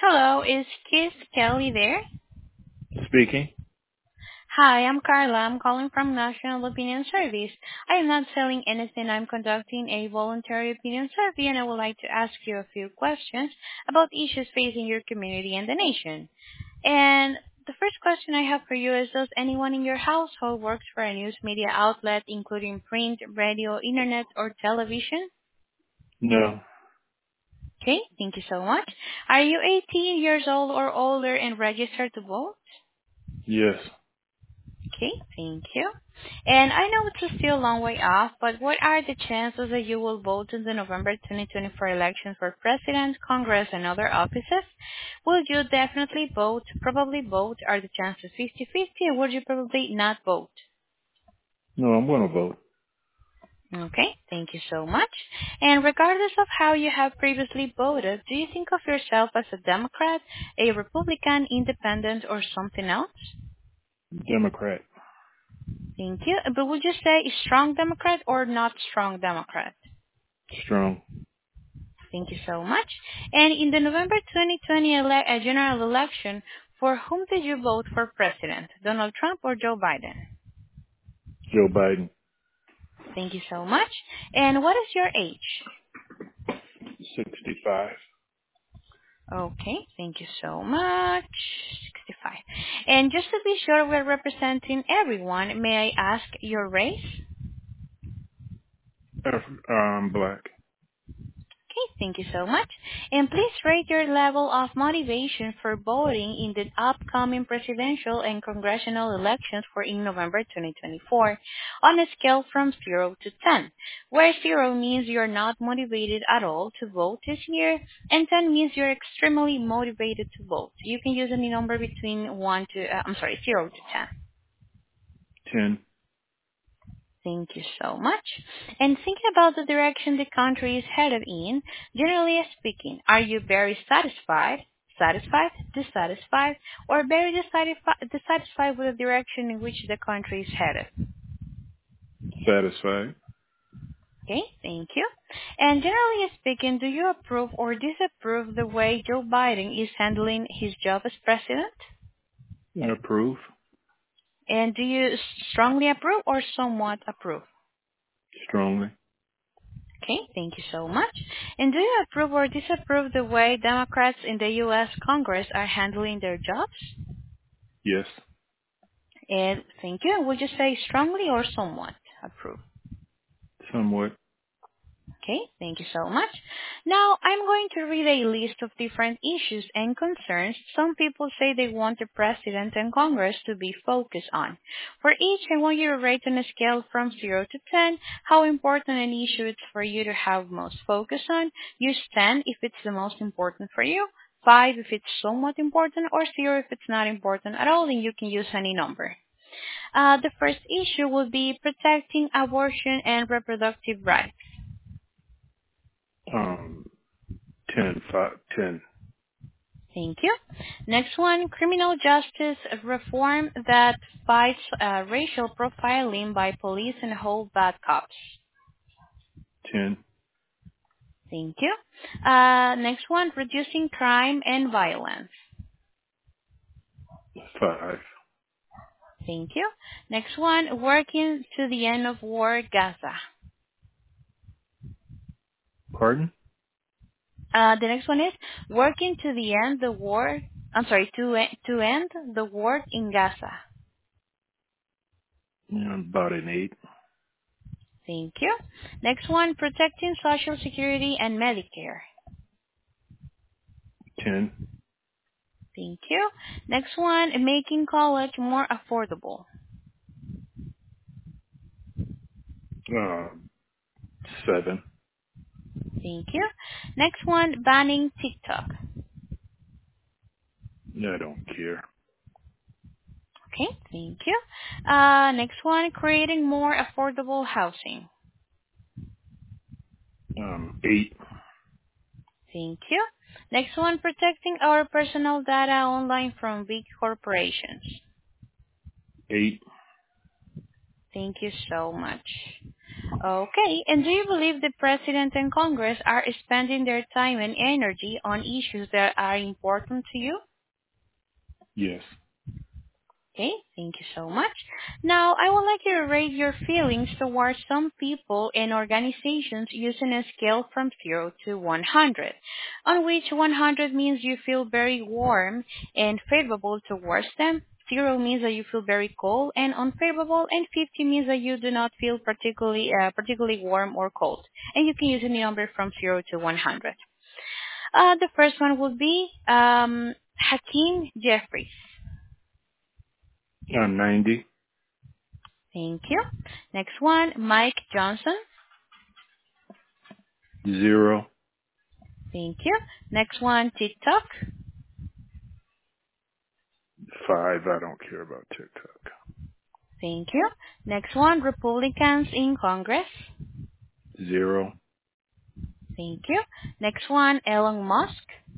Hello, is Keith Kelly there? Speaking. Hi, I'm Carla. I'm calling from National Opinion Service. I am not selling anything. I'm conducting a voluntary opinion survey, and I would like to ask you a few questions about issues facing your community and the nation. And the first question I have for you is, does anyone in your household works for a news media outlet, including print, radio, internet, or television? No. Okay, thank you so much. Are you 18 years old or older and registered to vote? Yes. Okay, thank you. And I know it's still a long way off, but what are the chances that you will vote in the November 2024 elections for President, Congress, and other offices? Will you definitely vote, probably vote? Are the chances 50-50, or would you probably not vote? No, I'm going to vote. Okay, thank you so much. And regardless of how you have previously voted, do you think of yourself as a Democrat, a Republican, Independent, or something else? Democrat. Thank you. But would you say strong Democrat or not strong Democrat? Strong. Thank you so much. And in the November 2020 general election, for whom did you vote for president? Donald Trump or Joe Biden? Joe Biden. Thank you so much. And what is your age? 65. Okay, thank you so much. 65. And just to be sure we're representing everyone, may I ask your race? Black. Okay, thank you so much. And please rate your level of motivation for voting in the upcoming presidential and congressional elections for in November 2024 on a scale from 0 to 10, where 0 means you're not motivated at all to vote this year, and 10 means you're extremely motivated to vote. You can use any number between 0 to 10. 10. Thank you so much. And thinking about the direction the country is headed in, generally speaking, are you very satisfied, dissatisfied, or very dissatisfied with the direction in which the country is headed? Satisfied. Okay, thank you. And generally speaking, do you approve or disapprove the way Joe Biden is handling his job as president? Approve. And do you strongly approve or somewhat approve? Strongly. Okay, thank you so much. And do you approve or disapprove the way Democrats in the U.S. Congress are handling their jobs? Yes. And thank you. Would you say strongly or somewhat approve? Somewhat. Okay, thank you so much. Now, I'm going to read a list of different issues and concerns some people say they want the President and Congress to be focused on. For each, I want you to rate on a scale from 0 to 10 how important an issue is for you to have most focus on. Use 10 if it's the most important for you, 5 if it's somewhat important, or 0 if it's not important at all, and you can use any number. The first issue will be protecting abortion and reproductive rights. Um, 10. 5, 10. Thank you. Next one, criminal justice reform that fights racial profiling by police and hold bad cops. 10. Thank you. Next one, reducing crime and violence. 5. Thank you. Next one, working to the end of war, Gaza. Pardon? The next one is working to the end the war. I'm sorry, to end the war in Gaza. About an 8. Thank you. Next one, protecting Social Security and Medicare. 10. Thank you. Next one, making college more affordable. Uh, 7. Thank you. Next one, banning TikTok. I don't care. Okay, thank you. Next one, creating more affordable housing. 8. Thank you. Next one, protecting our personal data online from big corporations. 8. Thank you so much. Okay, and do you believe the President and Congress are spending their time and energy on issues that are important to you? Yes. Okay, thank you so much. Now, I would like you to rate your feelings towards some people and organizations using a scale from 0 to 100, on which 100 means you feel very warm and favorable towards them. 0 means that you feel very cold and unfavorable, and 50 means that you do not feel particularly warm or cold. And you can use any number from 0 to 100. The first one would be Hakeem Jeffries. 90. Thank you. Next one, Mike Johnson. 0. Thank you. Next one, TikTok. 5. I don't care about TikTok. Thank you. Next one, Republicans in Congress. 0. Thank you. Next one, Elon Musk.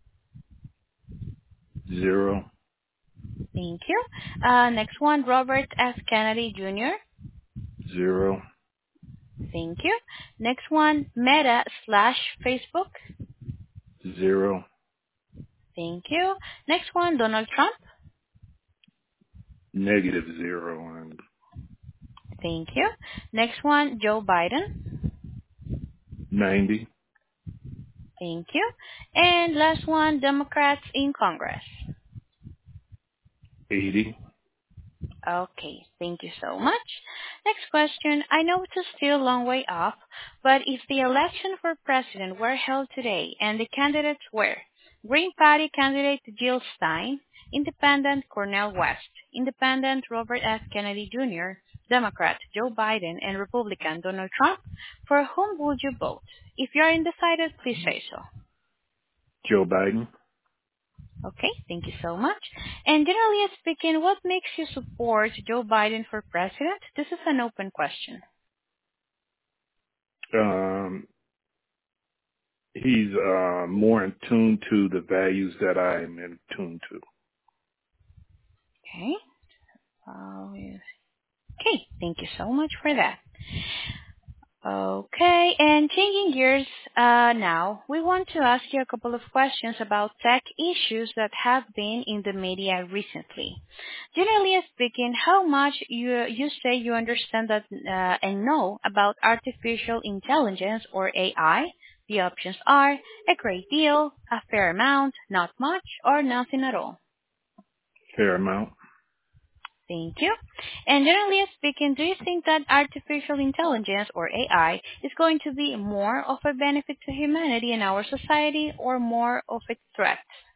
0. Thank you. Next one, Robert F. Kennedy Jr. 0. Thank you. Next one, Meta slash Facebook. 0. Thank you. Next one, Donald Trump. -0. And Thank you. Next one, Joe Biden. 90. Thank you. And last one, Democrats in Congress. 80. Okay, thank you so much. Next question. I know it's still a long way off, but if the election for president were held today and the candidates were Green Party candidate Jill Stein, Independent Cornel West, Independent Robert F. Kennedy Jr., Democrat Joe Biden, and Republican Donald Trump, for whom would you vote? If you are undecided, please say so. Joe Biden. Okay, thank you so much. And generally speaking, what makes you support Joe Biden for president? This is an open question. He's more in tune to the values that I am in tune to. Okay. Okay, thank you so much for that. Okay, and changing gears now, we want to ask you a couple of questions about tech issues that have been in the media recently. Generally speaking, how much you say you understand that and know about artificial intelligence or AI? The options are a great deal, a fair amount, not much, or nothing at all. Fair amount. Thank you. And generally speaking, do you think that artificial intelligence or AI is going to be more of a benefit to humanity and our society or more of a threat?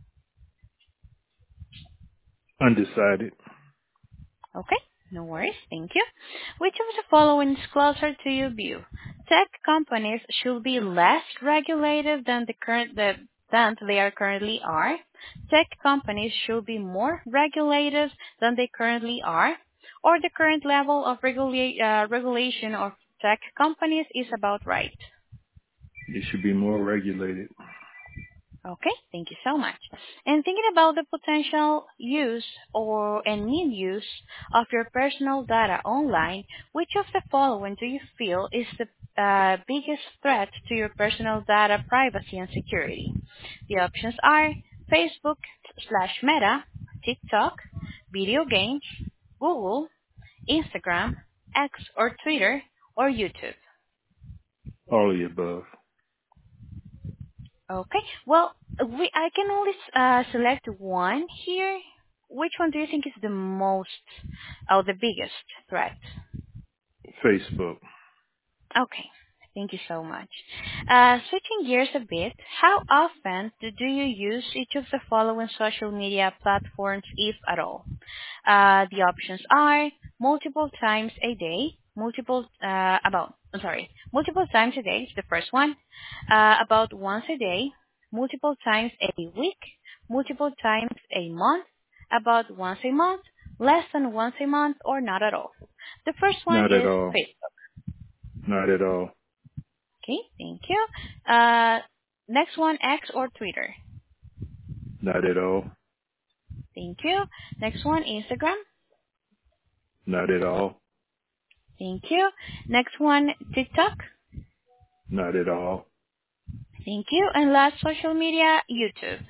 Undecided. Okay, no worries. Thank you. Which of the following is closer to your view? Tech companies should be less regulated than they are currently are. Tech companies should be more regulated than they currently are, or the current level of regulation of tech companies is about right. It should be more regulated. Okay, thank you so much. And thinking about the potential use and misuse of your personal data online, which of the following do you feel is the biggest threat to your personal data privacy and security? The options are Facebook/Meta, TikTok, video games, Google, Instagram, X or Twitter, or YouTube. All of the above. Okay. Well, I can only select one here. Which one do you think is the the biggest threat? Facebook. Okay. Thank you so much. Switching gears a bit, how often do you use each of the following social media platforms, if at all? The options are multiple times a day, multiple times a day is the first one, about once a day, multiple times a week, multiple times a month, about once a month, less than once a month, or not at all. The first one Not at is all. Facebook. Not at all. Okay, thank you. Next one, X or Twitter. Not at all. Thank you. Next one, Instagram. Not at all. Thank you. Next one, TikTok. Not at all. Thank you. And last social media, YouTube.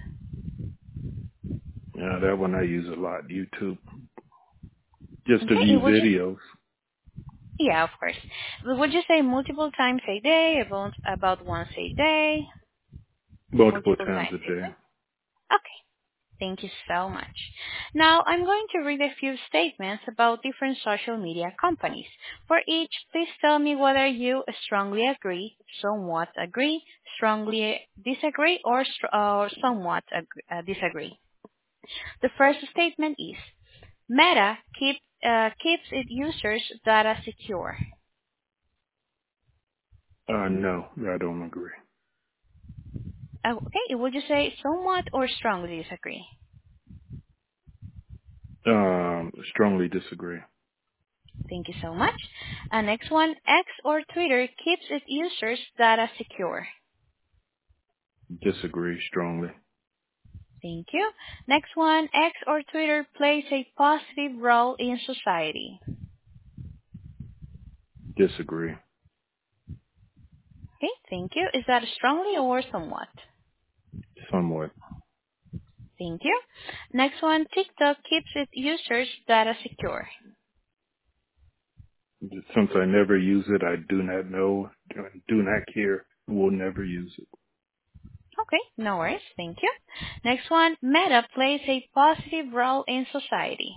Yeah, that one I use a lot. YouTube. Just to Okay. view Would you? videos. Yeah, of course. But would you say multiple times a day, about once a day, Multiple multiple times times a a day. day? Okay. Thank you so much. Now, I'm going to read a few statements about different social media companies. For each, please tell me whether you strongly agree, somewhat agree, strongly disagree, or somewhat disagree. The first statement is Meta keeps its users' data secure. No, I don't agree. Okay, would you say somewhat or strongly disagree? Strongly disagree. Thank you so much. Next one, X or Twitter keeps its users' data secure. Disagree strongly. Thank you. Next one, X or Twitter plays a positive role in society. Disagree. Okay, thank you. Is that strongly or somewhat? Somewhat. Thank you. Next one, TikTok keeps its users' data secure. Since I never use it, I do not know, do not care, will never use it. Okay, no worries. Thank you. Next one, Meta plays a positive role in society.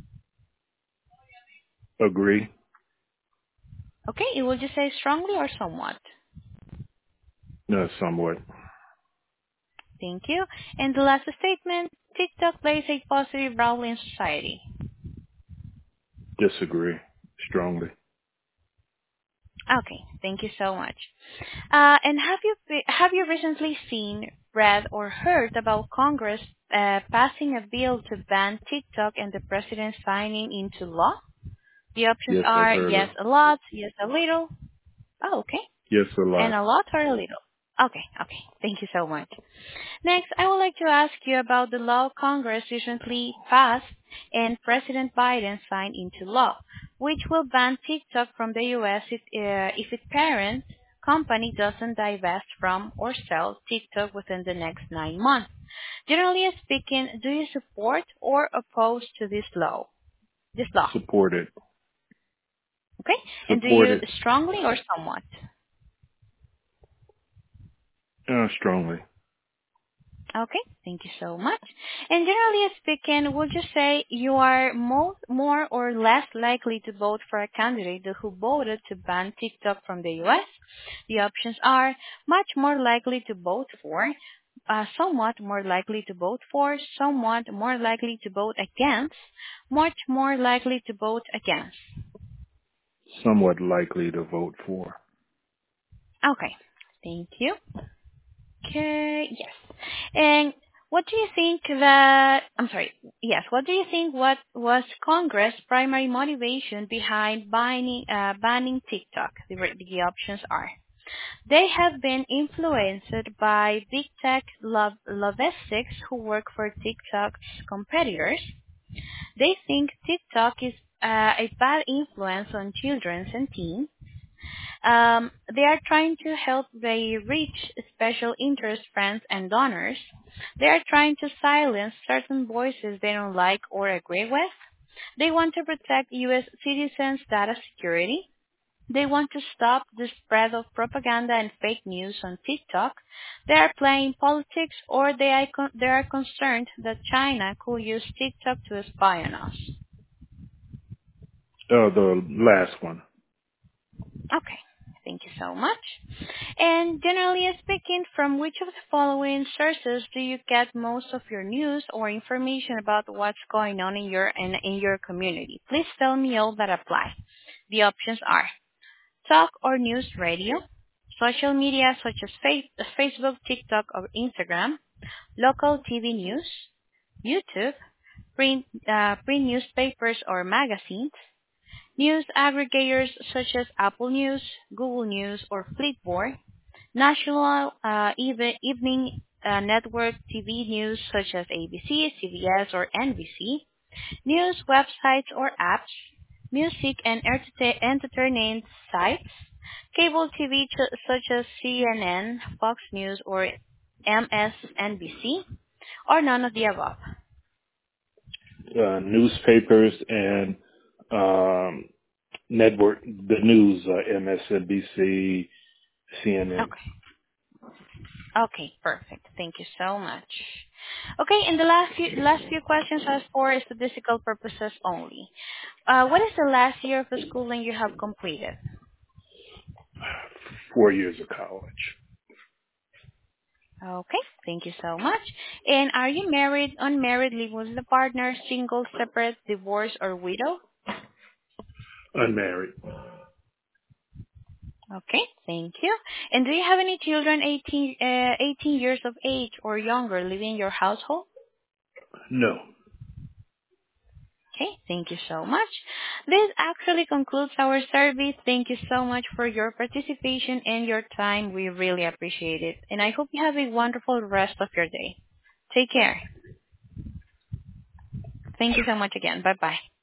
Agree. Okay, will you say strongly or somewhat? No, somewhat. Thank you. And the last statement, TikTok plays a positive role in society. Disagree strongly. Okay, thank you so much. And have you recently seen, read, or heard about Congress passing a bill to ban TikTok and the president signing into law? The options Yes, I've are heard yes of. a lot, yes a little. Oh, okay. Yes, a And lot. a lot or a little? Okay, okay. Thank you so much. Next, I would like to ask you about the law Congress recently passed and President Biden signed into law, which will ban TikTok from the U.S. If its parent company doesn't divest from or sell TikTok within the next 9 months. Generally speaking, do you support or oppose to this law? This law, Support it. okay? And do Support you it. strongly or somewhat? Strongly. Okay, thank you so much. And generally speaking, would you say you are more or less likely to vote for a candidate who voted to ban TikTok from the U.S.? The options are much more likely to vote for, somewhat more likely to vote for, somewhat more likely to vote against, much more likely to vote against. Somewhat likely to vote for. Okay, thank you. Okay, yes. And what do you think that, I'm sorry, yes, what do you think what was Congress' primary motivation behind banning TikTok? The options are. They have been influenced by big tech lobbyists who work for TikTok's competitors. They think TikTok is a bad influence on children and teens. They are trying to help the reach special interest friends and donors. They are trying to silence certain voices they don't like or agree with. They want to protect U.S. citizens' data security. They want to stop the spread of propaganda and fake news on TikTok. They are playing politics, or they are concerned that China could use TikTok to spy on us. The last one. Okay, thank you so much. And generally speaking, from which of the following sources do you get most of your news or information about what's going on in your community? Please tell me all that apply. The options are talk or news radio, social media such as Facebook, TikTok, or Instagram, local TV news, YouTube, print newspapers or magazines, news aggregators such as Apple News, Google News, or Flipboard, national evening network TV news such as ABC, CBS, or NBC, news websites or apps, music and entertainment sites, cable TV such as CNN, Fox News, or MSNBC, or none of the above? Newspapers and um, network, the news, MSNBC, CNN. Okay. Okay, perfect. Thank you so much. Okay, and the last few questions are for statistical purposes only. What is the last year of the schooling you have completed? 4 years of college. Okay, thank you so much. And are you married, unmarried, living with a partner, single, separate, divorced, or widow? Unmarried. Okay, thank you. And do you have any children 18 years of age or younger living in your household? No. Okay, thank you so much. This actually concludes our survey. Thank you so much for your participation and your time. We really appreciate it. And I hope you have a wonderful rest of your day. Take care. Thank you so much again. Bye-bye.